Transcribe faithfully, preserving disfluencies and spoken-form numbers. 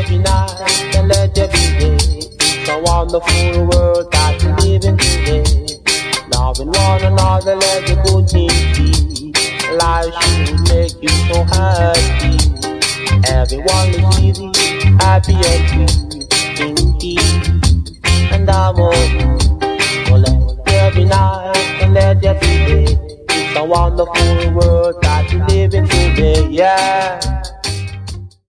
every night and let there be day. It's a wonderful world that we live in today. Loving one another, let the good things be. Life should make you so happy. Everyone is easy, happy and free, in peace and harmony. So let there be night and let there be day. It's a wonderful world that we live in today, yeah.